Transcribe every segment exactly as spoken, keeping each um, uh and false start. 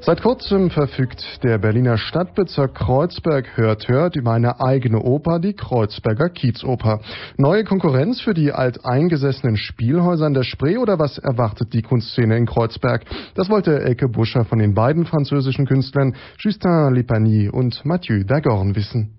Seit kurzem verfügt der Berliner Stadtbezirk Kreuzberg hört hört über eine eigene Oper, die Kreuzberger Kiezoper. Neue Konkurrenz für die alteingesessenen Spielhäuser an der Spree oder was erwartet die Kunstszene in Kreuzberg? Das wollte Elke Buscher von den beiden französischen Künstlern Justin Lipani und Mathieu Dagorn wissen.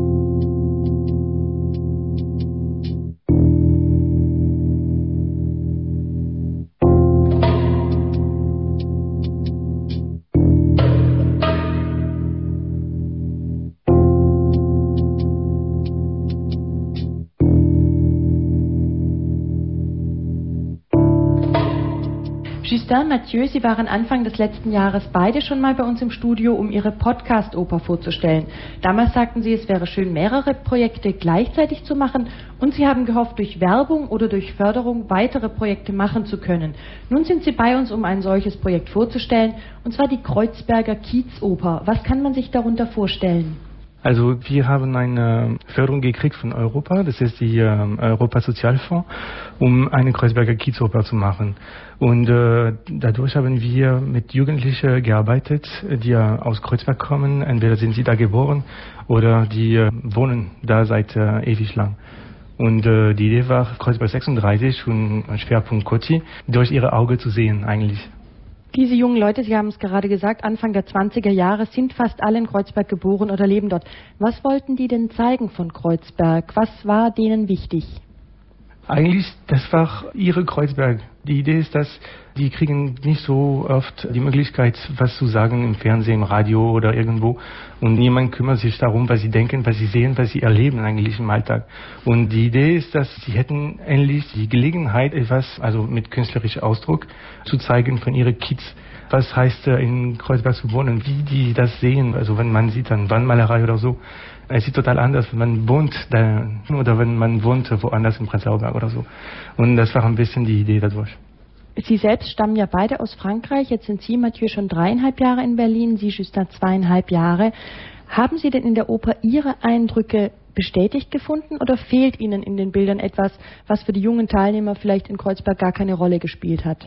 Justin, Mathieu, Sie waren Anfang des letzten Jahres beide schon mal bei uns im Studio, um Ihre Podcast-Oper vorzustellen. Damals sagten Sie, es wäre schön, mehrere Projekte gleichzeitig zu machen und Sie haben gehofft, durch Werbung oder durch Förderung weitere Projekte machen zu können. Nun sind Sie bei uns, um ein solches Projekt vorzustellen, und zwar die Kreuzberger Kiezoper. Was kann man sich darunter vorstellen? Also wir haben eine Förderung gekriegt von Europa, das ist die äh, Europa-Sozialfonds, um eine Kreuzberger Kiezoper zu machen. Und äh, dadurch haben wir mit Jugendlichen gearbeitet, die äh, aus Kreuzberg kommen. Entweder sind sie da geboren oder die äh, wohnen da seit äh, ewig lang. Und äh, die Idee war, Kreuzberg sechsunddreißig und Schwerpunkt Kotti durch ihre Augen zu sehen eigentlich. Diese jungen Leute, Sie haben es gerade gesagt, Anfang der zwanziger Jahre, sind fast alle in Kreuzberg geboren oder leben dort. Was wollten die denn zeigen von Kreuzberg? Was war denen wichtig? Eigentlich, das war ihre Kreuzberg. Die Idee ist, dass die kriegen nicht so oft die Möglichkeit, was zu sagen im Fernsehen, im Radio oder irgendwo. Und niemand kümmert sich darum, was sie denken, was sie sehen, was sie erleben eigentlich im Alltag. Und die Idee ist, dass sie hätten endlich die Gelegenheit, etwas, also mit künstlerischem Ausdruck, zu zeigen von ihren Kids. Was heißt in Kreuzberg zu wohnen, wie die das sehen. Also wenn man sieht dann Wandmalerei oder so. Es sieht total anders, wenn man wohnt da, oder wenn man wohnt woanders in Prenzlauer Berg oder so. Und das war ein bisschen die Idee dadurch. Sie selbst stammen ja beide aus Frankreich. Jetzt sind Sie, Mathieu, schon dreieinhalb Jahre in Berlin, Sie, Justin, zweieinhalb Jahre. Haben Sie denn in der Oper Ihre Eindrücke bestätigt gefunden oder fehlt Ihnen in den Bildern etwas, was für die jungen Teilnehmer vielleicht in Kreuzberg gar keine Rolle gespielt hat?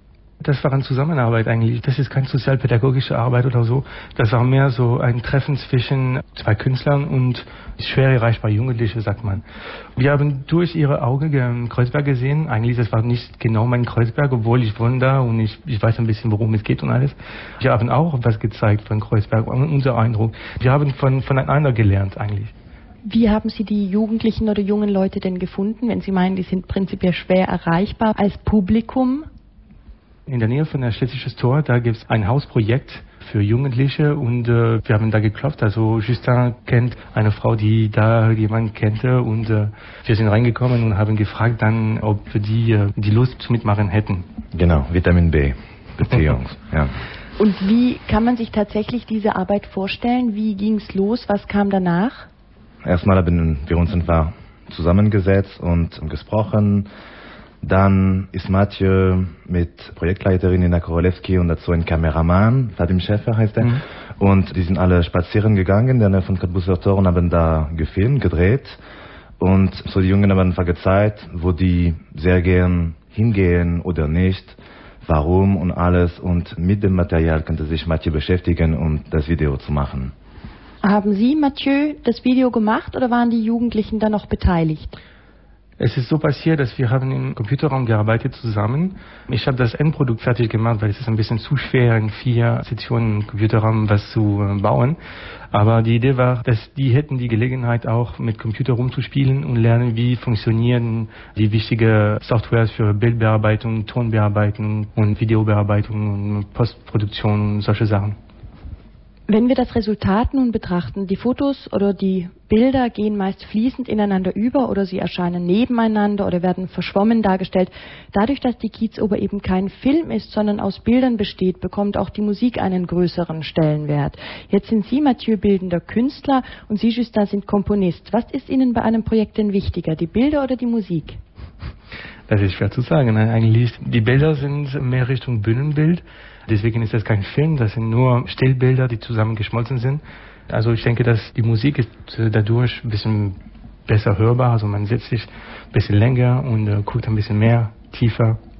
Das war eine Zusammenarbeit eigentlich. Das ist keine sozialpädagogische Arbeit oder so. Das war mehr so ein Treffen zwischen zwei Künstlern und schwer erreichbare Jugendliche, sagt man. Wir haben durch ihre Augen Kreuzberg gesehen. Eigentlich, das war nicht genau mein Kreuzberg, obwohl ich wohne da und ich, ich weiß ein bisschen, worum es geht und alles. Wir haben auch was gezeigt von Kreuzberg, unser Eindruck. Wir haben von, voneinander gelernt eigentlich. Wie haben Sie die Jugendlichen oder jungen Leute denn gefunden, wenn Sie meinen, die sind prinzipiell schwer erreichbar als Publikum? In der Nähe von der Schlesisches Tor, da gibt es ein Hausprojekt für Jugendliche und äh, wir haben da geklopft. Also Justin kennt eine Frau, die da jemanden kannte und äh, wir sind reingekommen und haben gefragt dann, ob die äh, die Lust mitmachen hätten. Genau, Vitamin B, Beziehung, ja. Und wie kann man sich tatsächlich diese Arbeit vorstellen? Wie ging es los? Was kam danach? Erstmal haben wir uns einfach zusammengesetzt und gesprochen. Dann ist Mathieu mit Projektleiterin Nina Korolewski und dazu ein Kameramann, Vadim Schäfer heißt er. Mhm. Und die sind alle spazieren gegangen in der Nähe von Cottbuser Tor und haben da gefilmt, gedreht. Und so die Jungen haben einfach gezeigt, wo die sehr gern hingehen oder nicht, warum und alles. Und mit dem Material könnte sich Mathieu beschäftigen, um das Video zu machen. Haben Sie, Mathieu, das Video gemacht oder waren die Jugendlichen da noch beteiligt? Es ist so passiert, dass wir haben im Computerraum gearbeitet zusammen. Ich habe das Endprodukt fertig gemacht, weil es ist ein bisschen zu schwer, in vier Sektionen im Computerraum was zu äh, bauen. Aber die Idee war, dass die hätten die Gelegenheit auch mit Computer rumzuspielen und lernen, wie funktionieren die wichtigen Softwares für Bildbearbeitung, Tonbearbeitung und Videobearbeitung und Postproduktion und solche Sachen. Wenn wir das Resultat nun betrachten, die Fotos oder die Bilder gehen meist fließend ineinander über oder sie erscheinen nebeneinander oder werden verschwommen dargestellt. Dadurch, dass die Kiezoper eben kein Film ist, sondern aus Bildern besteht, bekommt auch die Musik einen größeren Stellenwert. Jetzt sind Sie, Mathieu, bildender Künstler und Sie, Justin, sind Komponist. Was ist Ihnen bei einem Projekt denn wichtiger, die Bilder oder die Musik? Das ist schwer zu sagen. Eigentlich, die Bilder sind mehr Richtung Bühnenbild. Deswegen ist das kein Film, das sind nur Stillbilder, die zusammengeschmolzen sind. Also ich denke, dass die Musik ist dadurch ein bisschen besser hörbar. Also man setzt sich ein bisschen länger und äh, guckt ein bisschen mehr, tiefer.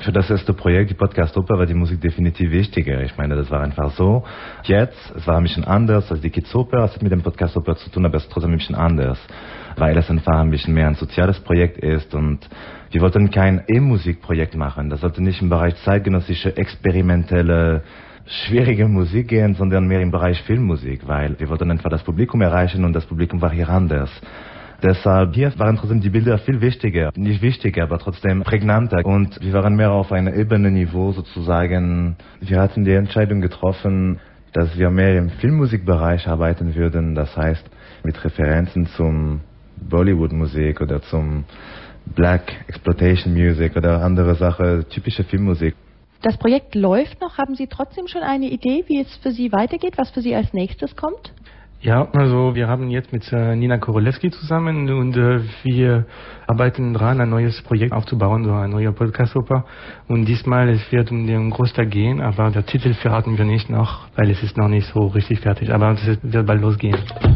Für das erste Projekt, die Podcast-Oper, war die Musik definitiv wichtiger. Ich meine, das war einfach so. Jetzt, es war ein bisschen anders als die Kids-Oper. Es hat mit dem Podcast-Oper zu tun, aber es ist trotzdem ein bisschen anders. Weil es einfach ein bisschen mehr ein soziales Projekt ist und wir wollten kein E-Musik-Projekt machen. Das sollte nicht im Bereich zeitgenössische, experimentelle, schwierige Musik gehen, sondern mehr im Bereich Filmmusik, weil wir wollten einfach das Publikum erreichen und das Publikum war hier anders. Deshalb hier waren trotzdem die Bilder viel wichtiger, nicht wichtiger, aber trotzdem prägnanter und wir waren mehr auf einem Ebenenniveau sozusagen. Wir hatten die Entscheidung getroffen, dass wir mehr im Filmmusikbereich arbeiten würden, das heißt mit Referenzen zum Bollywood-Musik oder zum Black Exploitation Music oder andere Sachen, typische Filmmusik. Das Projekt läuft noch. Haben Sie trotzdem schon eine Idee, wie es für Sie weitergeht, was für Sie als nächstes kommt? Ja, also wir haben jetzt mit äh, Nina Korolewski zusammen und äh, wir arbeiten dran, ein neues Projekt aufzubauen, so eine neue Podcast-Oper. Und diesmal es wird um den Großteil gehen, aber der Titel verraten wir nicht noch, weil es ist noch nicht so richtig fertig. Aber es wird bald losgehen.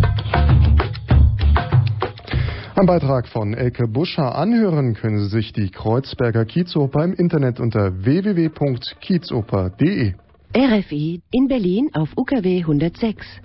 Ein Beitrag von Elke Buscher. Anhören können Sie sich die Kreuzberger Kiezoper im Internet unter w w w punkt kiezoper punkt d e. R F I in Berlin auf U K W hundertsechs.